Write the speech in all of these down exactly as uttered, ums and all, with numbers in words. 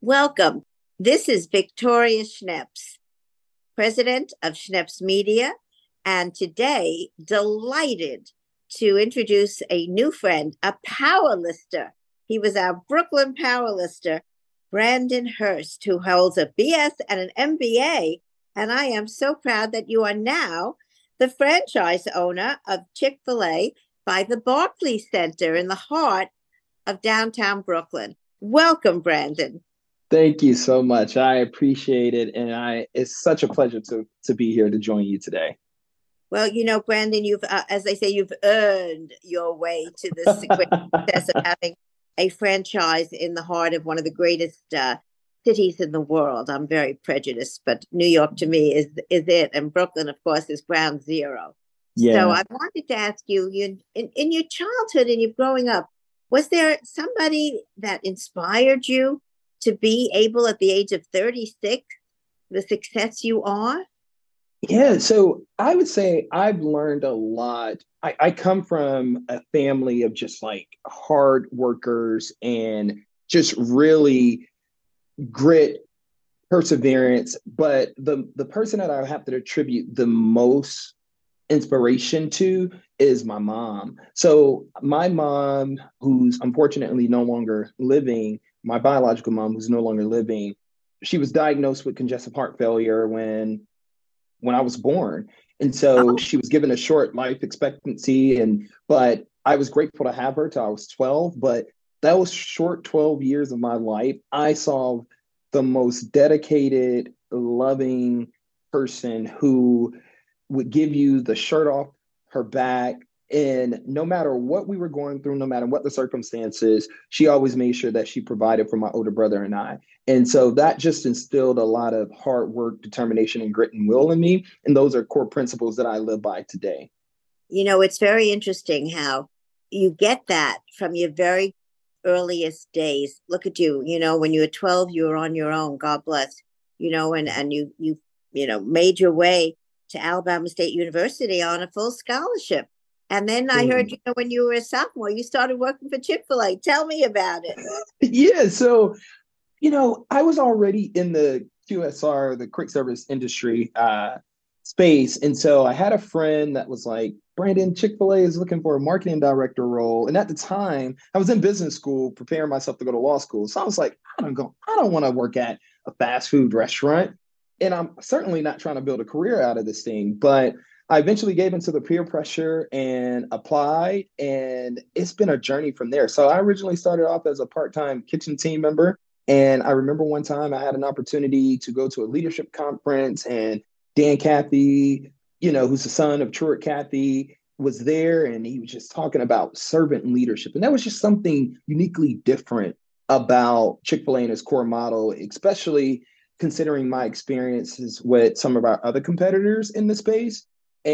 Welcome. This is Victoria Schneps, president of Schneps Media, and today delighted to introduce a new friend, a powerlifter. He was our Brooklyn powerlifter, Brandon Hurst, who holds a B S and an M B A. And I am so proud that you are now the franchise owner of Chick-fil-A by the Barclays Center in the heart of downtown Brooklyn. Welcome, Brandon. Thank you so much. I appreciate it. And I it's such a pleasure to to be here to join you today. Well, you know, Brandon, you've, uh, as they say, you've earned your way to this great success of having a franchise in the heart of one of the greatest uh, cities in the world. I'm very prejudiced, but New York to me is is it, and Brooklyn, of course, is ground zero. So Yeah. I wanted to ask you, you in, in your childhood and you growing up, was there somebody that inspired you to be able at the age of thirty-six, the success you are? Yeah. So I would say I've learned a lot. I, I come from a family of just like hard workers and just really grit, perseverance. But the the person that I have to attribute the most inspiration to is my mom. So my mom, who's unfortunately no longer living, my biological mom, who's no longer living, she was diagnosed with congestive heart failure when when I was born. And so Oh, she was given a short life expectancy. And but I was grateful to have her till I was twelve. But that was short twelve years of my life. I saw the most dedicated, loving person who would give you the shirt off her back. And no matter what we were going through, no matter what the circumstances, she always made sure that she provided for my older brother and I. And so that just instilled a lot of hard work, determination, and grit and will in me. And those are core principles that I live by today. you know, it's very interesting how you get that from your very earliest days. Look at you, you know, when you were twelve, you were on your own, God bless, you know, and, and you, you, you know, made your way to Alabama State University on a full scholarship. And then I heard, you know, when you were a sophomore, you started working for Chick-fil-A. Tell me about it. Yeah. So, you know, I was already in the Q S R, the quick service industry uh, space. And so I had a friend that was like, Brandon, Chick-fil-A is looking for a marketing director role. And at the time, I was in business school preparing myself to go to law school. So I was like, I don't go, I don't want to work at a fast food restaurant. And I'm certainly not trying to build a career out of this thing. But I eventually gave into the peer pressure and applied. And it's been a journey from there. So I originally started off as a part-time kitchen team member. And I remember one time I had an opportunity to go to a leadership conference, and Dan Cathy, you know, who's the son of Truett Cathy, was there, and he was just talking about servant leadership. And that was just something uniquely different about Chick-fil-A and its core model, especially considering my experiences with some of our other competitors in the space.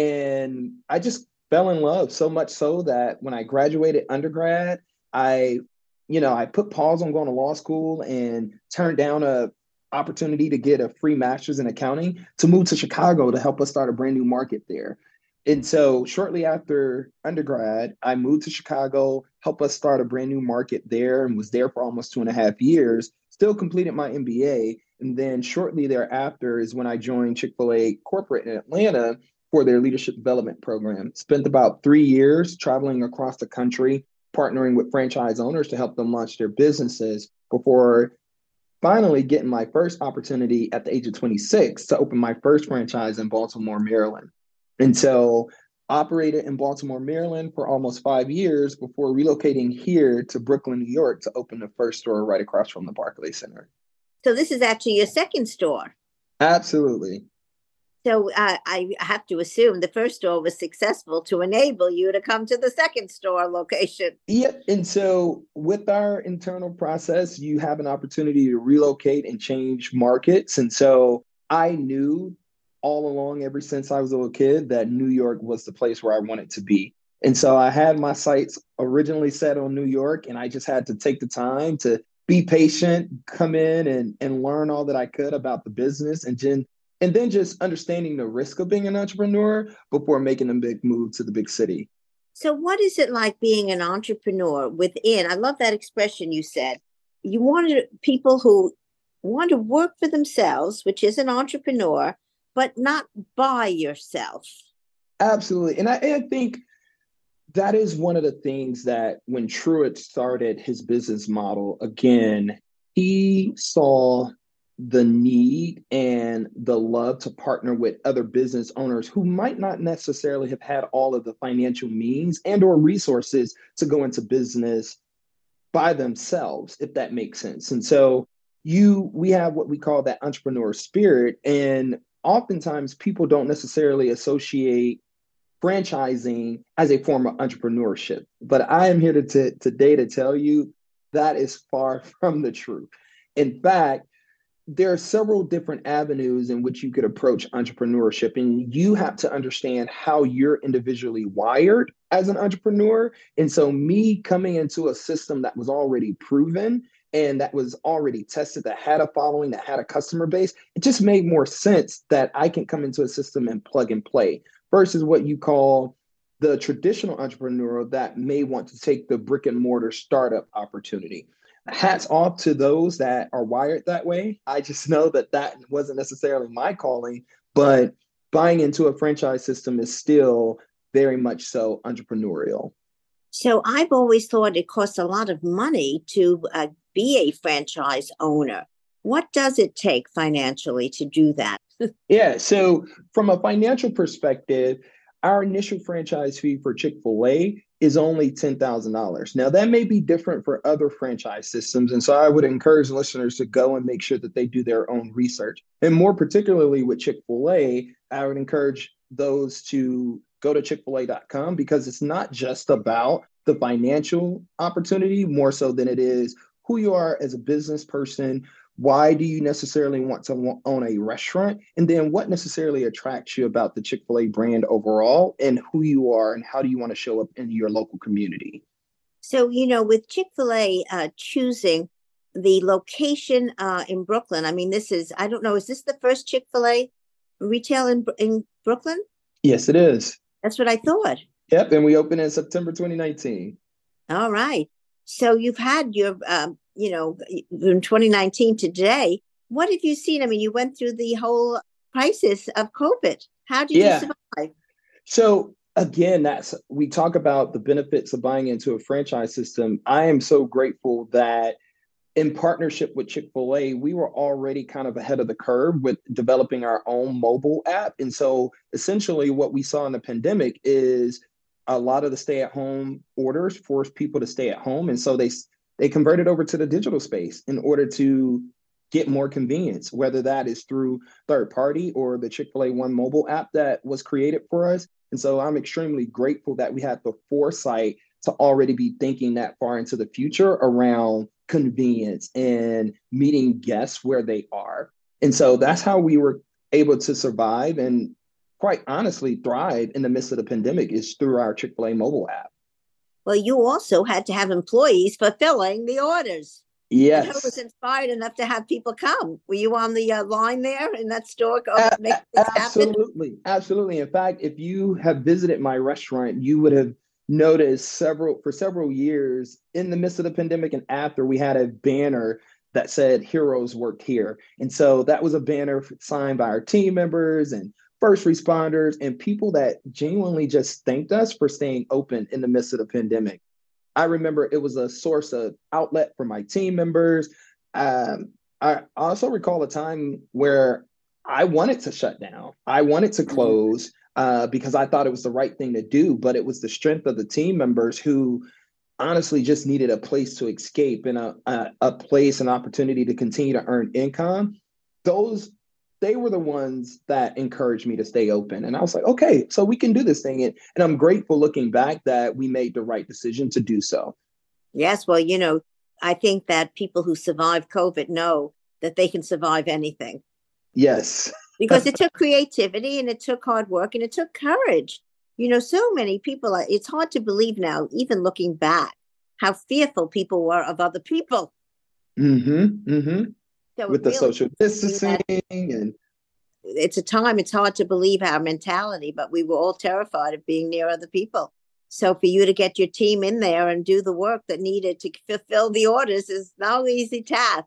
And I just fell in love so much so that when I graduated undergrad, I you know, I put pause on going to law school and turned down a opportunity to get a free master's in accounting to move to Chicago to help us start a brand new market there. And so shortly after undergrad, I moved to Chicago, helped us start a brand new market there, and was there for almost two and a half years, still completed my M B A. And then shortly thereafter is when I joined Chick-fil-A corporate in Atlanta for their leadership development program. Spent about three years traveling across the country, partnering with franchise owners to help them launch their businesses before finally getting my first opportunity at the age of twenty-six to open my first franchise in Baltimore, Maryland. And so operated in Baltimore, Maryland for almost five years before relocating here to Brooklyn, New York to open the first store right across from the Barclays Center. So this is actually your second store. Absolutely. So uh, I have to assume the first store was successful to enable you to come to the second store location. Yep. And so with our internal process, you have an opportunity to relocate and change markets. And so I knew all along, ever since I was a little kid, that New York was the place where I wanted to be. And so I had my sights originally set on New York, and I just had to take the time to be patient, come in and, and learn all that I could about the business, and then and then just understanding the risk of being an entrepreneur before making a big move to the big city. So, what is it like being an entrepreneur within? I love that expression you said. You wanted people who want to work for themselves, which is an entrepreneur, but not by yourself. Absolutely. And I, I think that is one of the things that when Truett started his business model, again, he saw the need and the love to partner with other business owners who might not necessarily have had all of the financial means and or resources to go into business by themselves, if that makes sense. And so you we have what we call that entrepreneur spirit. And oftentimes people don't necessarily associate franchising as a form of entrepreneurship. But I am here to, to, today to tell you that is far from the truth. In fact, there are several different avenues in which you could approach entrepreneurship, and you have to understand how you're individually wired as an entrepreneur. And so, me coming into a system that was already proven and that was already tested, that had a following, that had a customer base, it just made more sense that I can come into a system and plug and play versus what you call the traditional entrepreneur that may want to take the brick and mortar startup opportunity. Hats off to those that are wired that way. I just know that that wasn't necessarily my calling, but buying into a franchise system is still very much so entrepreneurial. So I've always thought it costs a lot of money to uh, be a franchise owner. What does it take financially to do that? Yeah. So, from a financial perspective, our initial franchise fee for Chick fil A is only ten thousand dollars. Now, that may be different for other franchise systems. And so, I would encourage listeners to go and make sure that they do their own research. And more particularly with Chick fil A, I would encourage those to go to chick fil a dot com because it's not just about the financial opportunity, more so than it is who you are as a business person. Why do you necessarily want to own a restaurant? And then what necessarily attracts you about the Chick fil A brand overall and who you are and how do you want to show up in your local community? So, you know, with Chick fil A uh, choosing the location uh, in Brooklyn, I mean, this is, I don't know, is this the first Chick fil A retail in, in Brooklyn? Yes, it is. That's what I thought. Yep. And we opened in September twenty nineteen. All right. So you've had your, um, you know, from twenty nineteen to today. What have you seen? I mean, you went through the whole crisis of COVID. How did you Yeah. survive? So again, that's we talk about the benefits of buying into a franchise system. I am so grateful that in partnership with Chick fil A, we were already kind of ahead of the curve with developing our own mobile app. And so essentially, what we saw in the pandemic is a lot of the stay at home orders forced people to stay at home. And so they, they converted over to the digital space in order to get more convenience, whether that is through third party or the Chick fil A One mobile app that was created for us. And so I'm extremely grateful that we had the foresight to already be thinking that far into the future around convenience and meeting guests where they are. And so that's how we were able to survive and quite honestly thrive in the midst of the pandemic is through our Chick fil A mobile app. Well, you also had to have employees fulfilling the orders. And who was Yes. inspired enough to have people come? Were you on the uh, line there in that store go A- make a- this happen? absolutely. Absolutely. In fact, if you have visited my restaurant, you would have noticed several for several years in the midst of the pandemic and after we had a banner that said heroes work here. And so that was a banner signed by our team members and first responders and people that genuinely just thanked us for staying open in the midst of the pandemic. I remember it was a source of outlet for my team members. Um, I also recall a time where I wanted to shut down. I wanted to Mhm. close uh, because I thought it was the right thing to do, but it was the strength of the team members who honestly just needed a place to escape and a, a, a place, an opportunity to continue to earn income. Those they were the ones that encouraged me to stay open. And I was like, okay, so we can do this thing. And, and I'm grateful looking back that we made the right decision to do so. Yes, well, you know, I think that people who survive COVID know that they can survive anything Yes. because it took creativity and it took hard work and it took courage. You know, so many people, are, it's hard to believe now, even looking back, how fearful people were of other people. Mm-hmm. Mm-hmm. So it With the really, social something distancing that and it's a time, it's hard to believe our mentality, but we were all terrified of being near other people. So for you to get your team in there and do the work that needed to fulfill the orders is no easy task.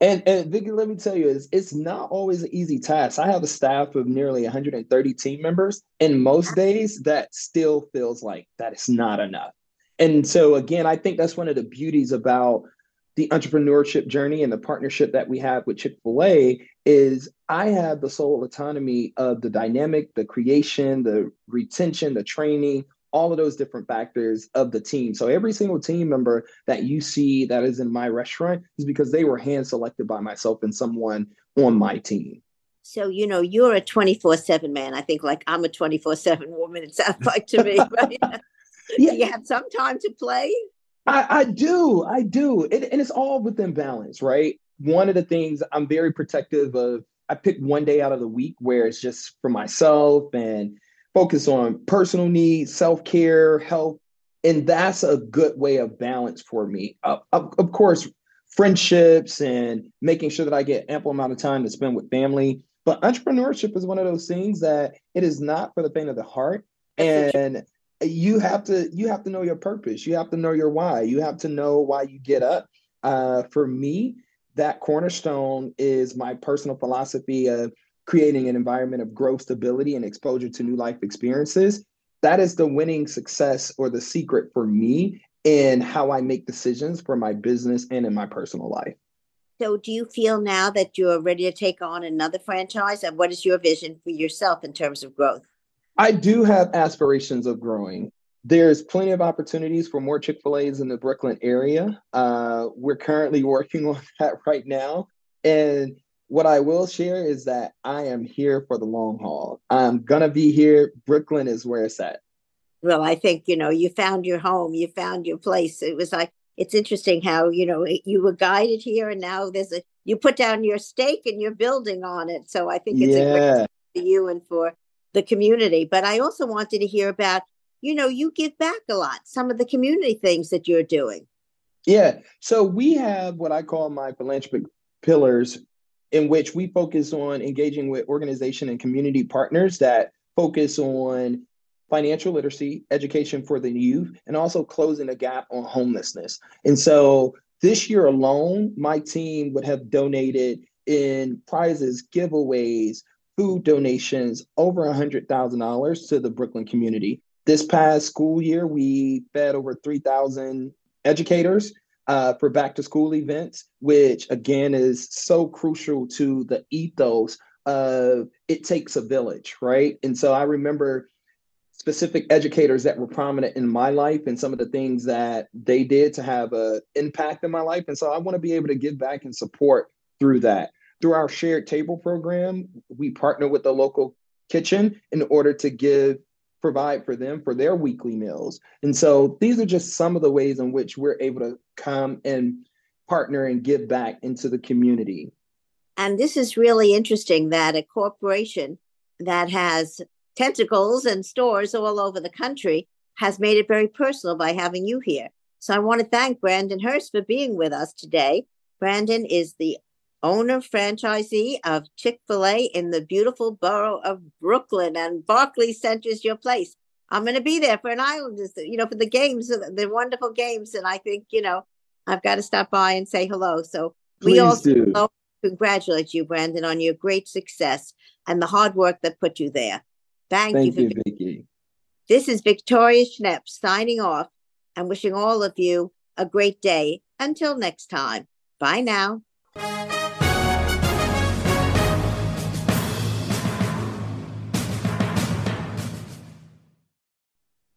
And and Vicky, let me tell you, it's, it's not always an easy task. I have a staff of nearly one hundred thirty team members, and most days that still feels like that is not enough. And so again, I think that's one of the beauties about the entrepreneurship journey and the partnership that we have with Chick-fil-A is I have the sole autonomy of the dynamic, the creation, the retention, the training, all of those different factors of the team. So every single team member that you see that is in my restaurant is because they were hand selected by myself and someone on my team. So, you know, you're a twenty-four seven man. I think like I'm a twenty-four seven woman, it sounds like to me. Right? Yeah, Do you have some time to play? I, I do. I do. It, and it's all within balance, right? One of the things I'm very protective of, I pick one day out of the week where it's just for myself and focus on personal needs, self care, health. And that's a good way of balance for me. Uh, of, of course, friendships and making sure that I get ample amount of time to spend with family. But entrepreneurship is one of those things that it is not for the faint of the heart. That's for sure. And you have to you have to know your purpose. You have to know your why. You have to know why you get up. Uh, for me, that cornerstone is my personal philosophy of creating an environment of growth, stability, and exposure to new life experiences. That is the winning success or the secret for me in how I make decisions for my business and in my personal life. So, do you feel now that you're ready to take on another franchise? And what is your vision for yourself in terms of growth? I do have aspirations of growing. There's plenty of opportunities for more Chick-fil-A's in the Brooklyn area. Uh, we're currently working on that right now. And what I will share is that I am here for the long haul. I'm going to be here. Brooklyn is where it's at. Well, I think, you know, you found your home, you found your place. It was like, it's interesting how, you know, you were guided here and now there's a, you put down your stake and you're building on it. So I think it's a great Yeah. for you and for the community. But I also wanted to hear about, you know, you give back a lot, some of the community things that you're doing. Yeah. So we have what I call my philanthropic pillars, in which we focus on engaging with organization and community partners that focus on financial literacy, education for the youth, and also closing the gap on homelessness. And so this year alone, my team would have donated in prizes, giveaways, food donations over one hundred thousand dollars to the Brooklyn community. This past school year, we fed over three thousand educators uh, for back to school events, which again is so crucial to the ethos of it takes a village, right? And so I remember specific educators that were prominent in my life and some of the things that they did to have an impact in my life. And so I want to be able to give back and support through that. Through our shared table program, we partner with the local kitchen in order to give provide for them for their weekly meals. And so these are just some of the ways in which we're able to come and partner and give back into the community. And this is really interesting that a corporation that has tentacles and stores all over the country has made it very personal by having you here. So I want to thank Brandon Hurst for being with us today. Brandon is the owner franchisee of Chick-fil-A in the beautiful borough of Brooklyn, and Barclays Center is your place. I'm going to be there for an Islanders, you know, for the games, the wonderful games. And I think, you know, I've got to stop by and say hello. So we Please also do. congratulate you, Brandon, on your great success and the hard work that put you there. Thank you. Thank For you, being- Vicki. This is Victoria Schneps signing off and wishing all of you a great day. Until next time. Bye now.